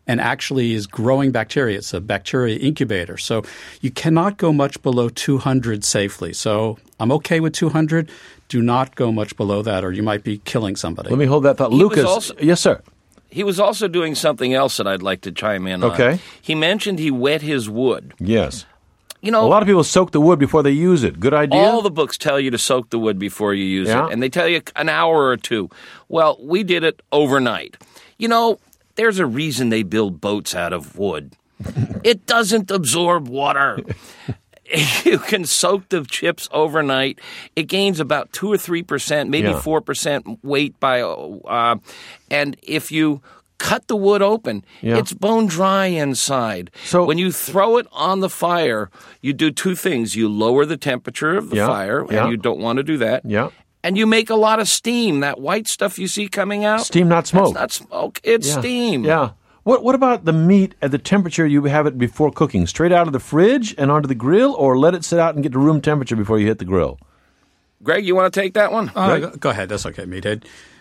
Speaker 5: and actually is growing bacteria. It's a bacteria incubator. So you cannot go much below two hundred safely. So I'm okay with two hundred. Do not go much below that, or you might be killing somebody.
Speaker 1: Let me hold that thought.
Speaker 4: He
Speaker 1: Lucas.
Speaker 4: also-
Speaker 1: Yes, sir.
Speaker 4: He was also doing something else that I'd like to chime in on.
Speaker 1: Okay.
Speaker 4: He mentioned he wet his wood.
Speaker 1: Yes.
Speaker 4: You know,
Speaker 1: A lot of people soak the wood before they use it. Good idea?
Speaker 4: all the books tell you to soak the wood before you use
Speaker 1: Yeah.
Speaker 4: it, and they tell you an hour or two. Well, we did it overnight. You know, there's a reason they build boats out of wood. It doesn't absorb water. You can soak the chips overnight. It gains about two or three percent, maybe
Speaker 1: Yeah.
Speaker 4: four percent weight by, uh, and if you cut the wood open,
Speaker 1: Yeah.
Speaker 4: it's bone dry inside.
Speaker 1: So-
Speaker 4: when you throw it on the fire, you do two things: you lower the temperature of the
Speaker 1: Yeah.
Speaker 4: fire,
Speaker 1: Yeah.
Speaker 4: and you don't want to do that.
Speaker 1: Yeah.
Speaker 4: And you make a lot of steam. That white stuff you see coming out,
Speaker 1: Steam, not smoke.
Speaker 4: That's not smoke. It's
Speaker 1: Yeah.
Speaker 4: steam.
Speaker 1: Yeah. What What about the meat at the temperature you have it before cooking? Straight out of the fridge and onto the grill, or let it sit out and get to room temperature before you hit the grill?
Speaker 4: Greg, you want to take that one?
Speaker 5: Uh, go, go ahead. That's okay, Meathead.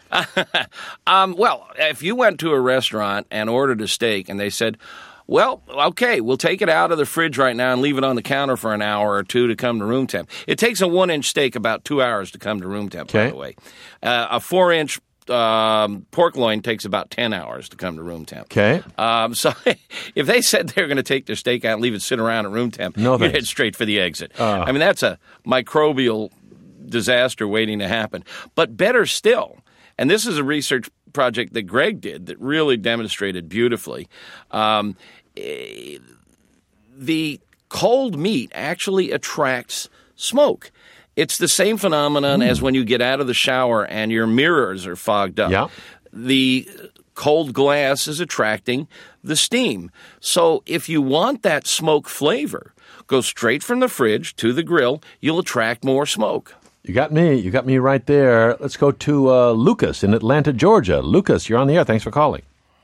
Speaker 4: Um, well, if you went to a restaurant and ordered a steak and they said, well, okay, we'll take it out of the fridge right now and leave it on the counter for an hour or two to come to room temp. It takes a one-inch steak about two hours to come to room temp, by
Speaker 1: Okay.
Speaker 4: the way. Uh, a four-inch um, pork loin takes about ten hours to come to room temp.
Speaker 1: Okay.
Speaker 4: Um, so if they said they were going to take their steak out and leave it sit around at room temp,
Speaker 1: No
Speaker 4: you'd
Speaker 1: thanks.
Speaker 4: head straight for the exit.
Speaker 1: Uh.
Speaker 4: I mean, that's a microbial disaster waiting to happen. But better still, and this is a research project that Greg did that really demonstrated beautifully, um, eh, the cold meat actually attracts smoke. It's the same phenomenon as when you get out of the shower and your mirrors are fogged up.
Speaker 1: Yeah.
Speaker 4: The cold glass is attracting the steam. So if you want that smoke flavor, go straight from the fridge to the grill. You'll attract more smoke.
Speaker 1: You got me. You got me right there. Let's go to uh, Lucas in Atlanta, Georgia. Lucas, you're on the air. Thanks for calling.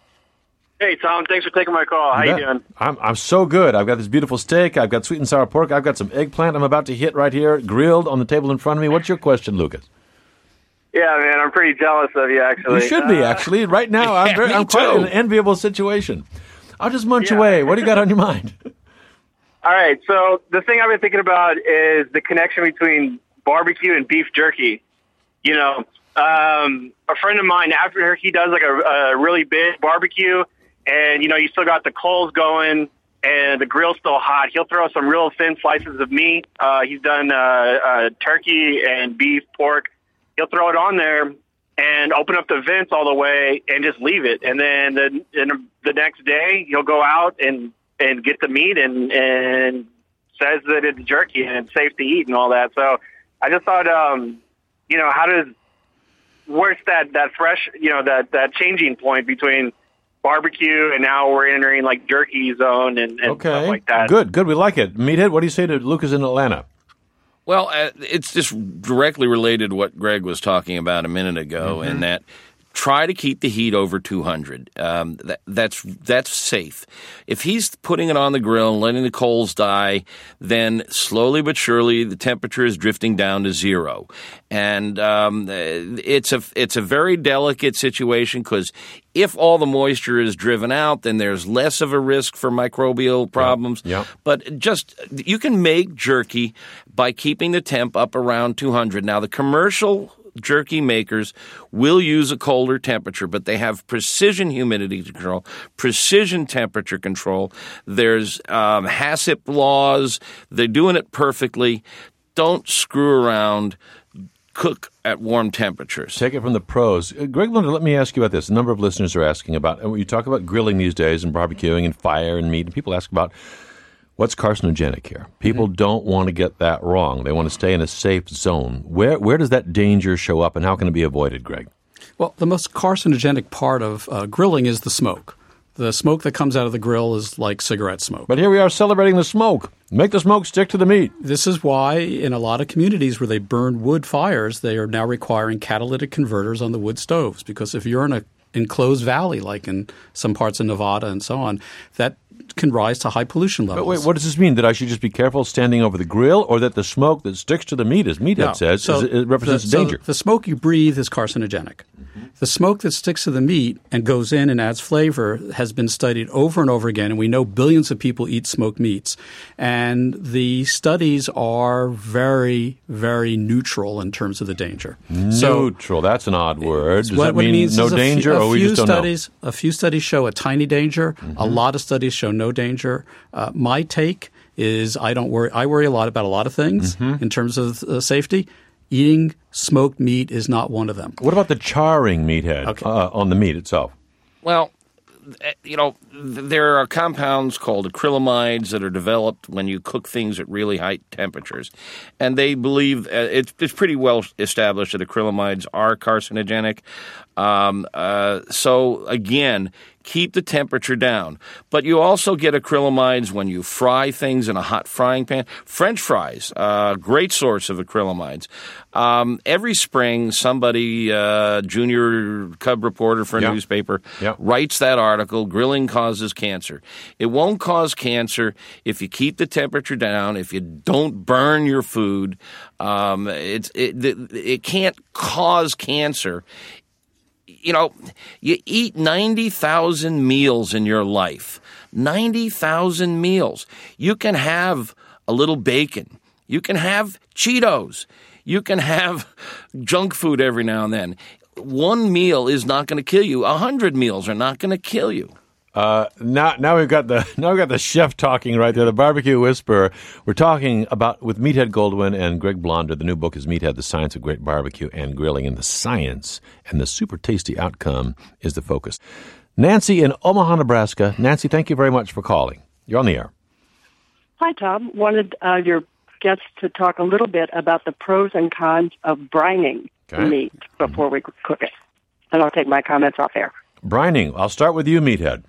Speaker 12: Hey, Tom. Thanks for taking my call. How you,
Speaker 1: bet.
Speaker 12: doing?
Speaker 1: I'm I'm so good. I've got this beautiful steak. I've got sweet and sour pork. I've got some eggplant I'm about to hit right here, grilled on the table in front of me. What's your question, Lucas?
Speaker 12: Yeah, man. I'm pretty jealous of you, actually.
Speaker 1: You should be,
Speaker 12: Uh,
Speaker 1: actually. Right now, I'm, very,
Speaker 4: me
Speaker 1: I'm quite
Speaker 4: too.
Speaker 1: in an enviable situation. I'll just munch
Speaker 12: Yeah.
Speaker 1: away. What do you got on your mind?
Speaker 12: All right. So the thing I've been thinking about is the connection between barbecue and beef jerky. You know, um, a friend of mine, after he does like a, a really big barbecue, and you know, you still got the coals going and the grill's still hot, he'll throw some real thin slices of meat. Uh, he's done uh, uh, turkey and beef, pork. He'll throw it on there and open up the vents all the way and just leave it. And then the, and the next day, he'll go out and, and get the meat and, and says that it's jerky and it's safe to eat and all that. So I just thought, um, you know, how does, where's that, that fresh, you know, that, that changing point between barbecue and now we're entering like jerky zone and, and
Speaker 1: Okay.
Speaker 12: stuff like that.
Speaker 1: Good, good. We like it. Meathead, what do you say to Lucas in Atlanta?
Speaker 4: Well, uh, it's just directly related to what Greg was talking about a minute ago,
Speaker 1: Mm-hmm.
Speaker 4: in that try to keep the heat over two hundred. Um, that, that's that's safe. If he's putting it on the grill and letting the coals die, then slowly but surely the temperature is drifting down to zero, and um, it's a it's a very delicate situation because if all the moisture is driven out, then there's less of a risk for microbial problems.
Speaker 1: Yeah.
Speaker 4: But just you can make jerky by keeping the temp up around two hundred. Now the commercial jerky makers will use a colder temperature, but they have precision humidity control, precision temperature control. There's um, HACCP laws. They're doing it perfectly. Don't screw around. Cook at warm temperatures.
Speaker 1: Take it from the pros. Uh, Greg Lunder, let me ask you about this. A number of listeners are asking about, and when you talk about grilling these days and barbecuing and fire and meat, and people ask about what's carcinogenic here. People mm-hmm. don't want to get that wrong. They want to stay in a safe zone. Where where does that danger show up, and how can it be avoided, Greg?
Speaker 5: Well, the most carcinogenic part of uh, grilling is the smoke. The smoke that comes out of the grill is like cigarette smoke.
Speaker 1: But here we are celebrating the smoke. Make the smoke stick to the meat.
Speaker 5: This is why in a lot of communities where they burn wood fires, they are now requiring catalytic converters on the wood stoves. Because if you're in a enclosed valley, like in some parts of Nevada and so on, that can rise to high pollution levels.
Speaker 1: But wait, what does this mean? That I should just be careful standing over the grill, or that the smoke that sticks to the meat, as Meathead
Speaker 5: No.
Speaker 1: says,
Speaker 5: So
Speaker 1: is, it represents
Speaker 5: the,
Speaker 1: a danger?
Speaker 5: So the smoke you breathe is carcinogenic. The smoke that sticks to the meat and goes in and adds flavor has been studied over and over again, and we know billions of people eat smoked meats. And the studies are very, very neutral in terms of the danger.
Speaker 1: Neutral, so, that's an odd word. Does
Speaker 5: what,
Speaker 1: that
Speaker 5: what
Speaker 1: mean
Speaker 5: means
Speaker 1: no
Speaker 5: is
Speaker 1: danger,
Speaker 5: a few, a
Speaker 1: or we
Speaker 5: few
Speaker 1: just don't
Speaker 5: studies,
Speaker 1: know?
Speaker 5: A few studies show a tiny danger.
Speaker 1: Mm-hmm.
Speaker 5: A lot of studies show no danger. Uh, my take is I don't worry. I worry a lot about a lot of things
Speaker 1: mm-hmm.
Speaker 5: in terms of uh, safety. Eating smoked meat is not one of them.
Speaker 1: What about the charring, Meathead,
Speaker 5: okay.
Speaker 1: uh, on the meat itself?
Speaker 4: Well, you know, there are compounds called acrylamides that are developed when you cook things at really high temperatures. And they believe uh, it's, it's pretty well established that acrylamides are carcinogenic. Um, uh, so, again, keep the temperature down. But you also get acrylamides when you fry things in a hot frying pan. French fries, uh, great source of acrylamides. Um, every spring, somebody, uh, junior cub reporter for a
Speaker 1: yeah.
Speaker 4: newspaper,
Speaker 1: yeah.
Speaker 4: writes that article, grilling causes cancer. It won't cause cancer if you keep the temperature down, if you don't burn your food. Um, it's, it, it, it can't cause cancer. You know, you eat ninety thousand meals in your life. ninety thousand meals. You can have a little bacon. You can have Cheetos. You can have junk food every now and then. One meal is not going to kill you. A hundred meals are not going to kill you.
Speaker 1: Uh, now, now we've got the now we've got the chef talking right there, the barbecue whisperer. We're talking about with Meathead Goldwyn and Greg Blonder. The new book is Meathead: The Science of Great Barbecue and Grilling, and the science and the super tasty outcome is the focus. Nancy in Omaha, Nebraska. Nancy, thank you very much for calling. You're on the air.
Speaker 13: Hi, Tom. Wanted uh, your guests to talk a little bit about the pros and cons of brining
Speaker 1: okay.
Speaker 13: meat before we cook it, and I'll take my comments off air.
Speaker 1: Brining. I'll start with you, Meathead.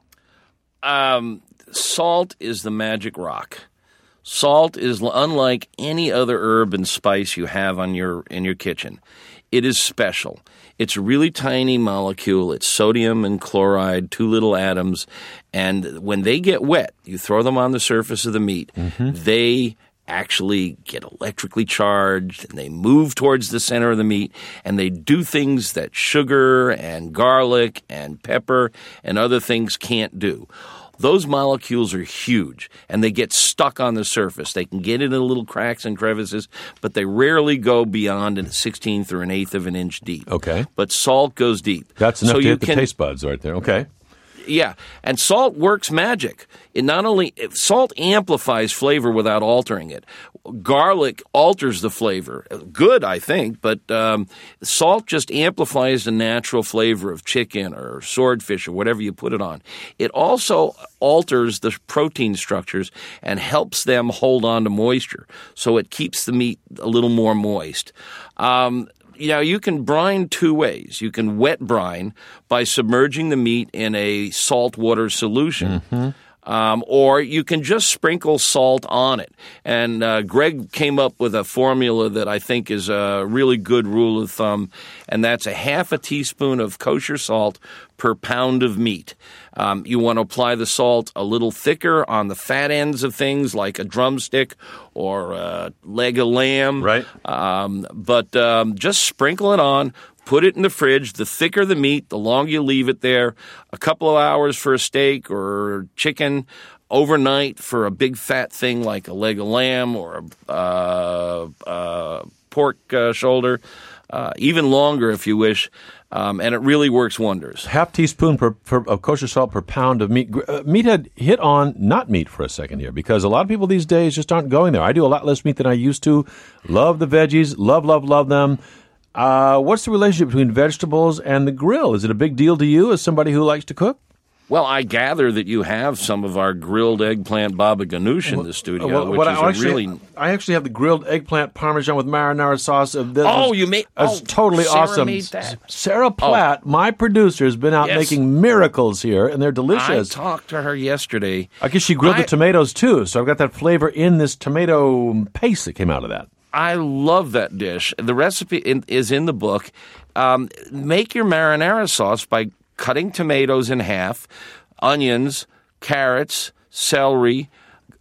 Speaker 4: Um, salt is the magic rock. Salt is unlike any other herb and spice you have on your in your kitchen. It is special. It's a really tiny molecule. It's sodium and chloride, two little atoms. And when they get wet, you throw them on the surface of the meat. Mm-hmm. They actually get electrically charged, and they move towards the center of the meat, and they do things that sugar and garlic and pepper and other things can't do. Those molecules are huge, and they get stuck on the surface. They can get into little cracks and crevices, but they rarely go beyond a sixteenth or an eighth of an inch deep.
Speaker 1: Okay.
Speaker 4: But salt goes deep.
Speaker 1: That's enough
Speaker 4: so
Speaker 1: to
Speaker 4: you
Speaker 1: hit the
Speaker 4: can,
Speaker 1: taste buds right there. Okay.
Speaker 4: Yeah, and salt works magic. It not only salt amplifies flavor without altering it. Garlic alters the flavor. Good, I think, but um, salt just amplifies the natural flavor of chicken or swordfish or whatever you put it on. It also alters the protein structures and helps them hold on to moisture, so it keeps the meat a little more moist. Um, You know, you can brine two ways. You can wet brine by submerging the meat in a salt water solution. Mm-hmm. Um, or you can just sprinkle salt on it. And uh, Greg came up with a formula that I think is a really good rule of thumb, and that's a half a teaspoon of kosher salt per pound of meat. Um, you want to apply the salt a little thicker on the fat ends of things like a drumstick or a leg of lamb.
Speaker 1: Right.
Speaker 4: Um, but um, just sprinkle it on. Put it in the fridge. The thicker the meat, the longer you leave it there. A couple of hours for a steak or chicken. Overnight for a big fat thing like a leg of lamb or a uh, uh, pork uh, shoulder. Uh, even longer if you wish. Um, and it really works wonders.
Speaker 1: Half teaspoon per, per, of kosher salt per pound of meat. Uh, Meathead, hit on not meat for a second here, because a lot of people these days just aren't going there. I do a lot less meat than I used to. Love the veggies. Love, love, love them. Uh, what's the relationship between vegetables and the grill? Is it a big deal to you as somebody who likes to cook?
Speaker 4: Well, I gather that you have some of our grilled eggplant baba ganoush in the studio,
Speaker 1: well,
Speaker 4: which
Speaker 1: what
Speaker 4: is
Speaker 1: I
Speaker 4: a
Speaker 1: actually,
Speaker 4: really...
Speaker 1: I actually have the grilled eggplant parmesan with marinara sauce. Of this.
Speaker 4: Oh, you made...
Speaker 1: That's
Speaker 4: oh,
Speaker 1: totally
Speaker 4: Sarah
Speaker 1: awesome.
Speaker 4: made that.
Speaker 1: Sarah Platt, oh. my producer, has been out
Speaker 4: yes.
Speaker 1: making miracles here, and they're delicious.
Speaker 4: I talked to her yesterday.
Speaker 1: I guess she grilled
Speaker 4: I,
Speaker 1: the tomatoes, too, so I've got that flavor in this tomato paste that came out of that.
Speaker 4: I love that dish. The recipe in, is in the book. Um, make your marinara sauce by cutting tomatoes in half, onions, carrots, celery,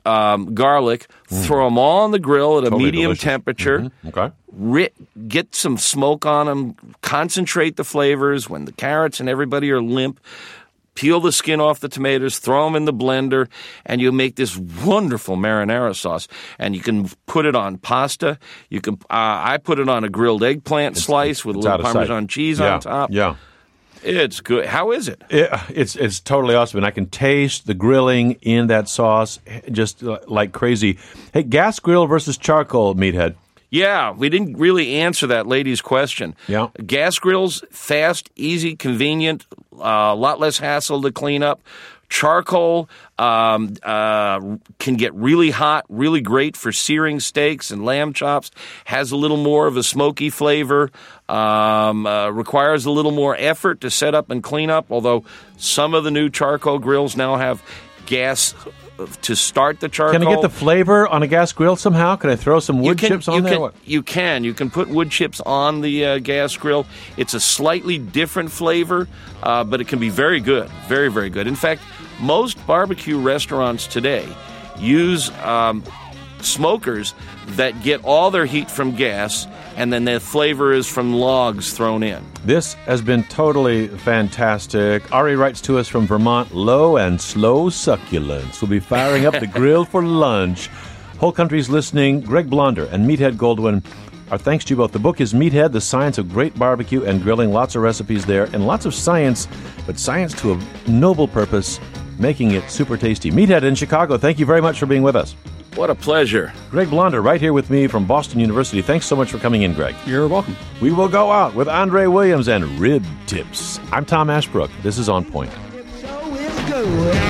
Speaker 4: um, garlic, mm. throw them all on the grill at a
Speaker 1: totally
Speaker 4: medium
Speaker 1: delicious.
Speaker 4: temperature.
Speaker 1: Mm-hmm. Okay.
Speaker 4: Ri- get some smoke on them, concentrate the flavors. When the carrots and everybody are limp, peel the skin off the tomatoes, throw them in the blender, and you make this wonderful marinara sauce. And you can put it on pasta. You can. Uh, I put it on a grilled eggplant
Speaker 1: it's,
Speaker 4: slice with a little Parmesan sight. cheese
Speaker 1: yeah.
Speaker 4: on top.
Speaker 1: Yeah.
Speaker 4: It's good. How is it?
Speaker 1: it? It's it's totally awesome, and I can taste the grilling in that sauce just like crazy. Hey, gas grill versus charcoal, Meathead.
Speaker 4: Yeah, we didn't really answer that lady's question.
Speaker 1: Yeah.
Speaker 4: Gas grills, fast, easy, convenient, a uh, lot less hassle to clean up. Charcoal um, uh, can get really hot, really great for searing steaks and lamb chops, has a little more of a smoky flavor, um, uh, requires a little more effort to set up and clean up, although some of the new charcoal grills now have gas to start the charcoal.
Speaker 1: Can I get the flavor on a gas grill somehow? Can I throw some wood
Speaker 4: can,
Speaker 1: chips on
Speaker 4: you
Speaker 1: there?
Speaker 4: Can,
Speaker 1: what?
Speaker 4: You can. You can put wood chips on the uh, gas grill. It's a slightly different flavor, uh, but it can be very good. Very, very good. In fact, most barbecue restaurants today use um, smokers that get all their heat from gas, and then the flavor is from logs thrown in.
Speaker 1: This has been totally fantastic. Ari writes to us from Vermont, low and slow succulence. We'll be firing up the grill for lunch. Whole country's listening. Greg Blonder and Meathead Goldwyn, our thanks to you both. The book is Meathead, The Science of Great Barbecue and Grilling. Lots of recipes there and lots of science, but science to a noble purpose, making it super tasty. Meathead in Chicago, thank you very much for being with us.
Speaker 4: What a pleasure.
Speaker 1: Greg Blonder right here with me from Boston University. Thanks so much for coming in, Greg.
Speaker 5: You're welcome.
Speaker 1: We will go out with Andre Williams and Rib Tips. I'm Tom Ashbrook. This is On Point.
Speaker 14: Show is good.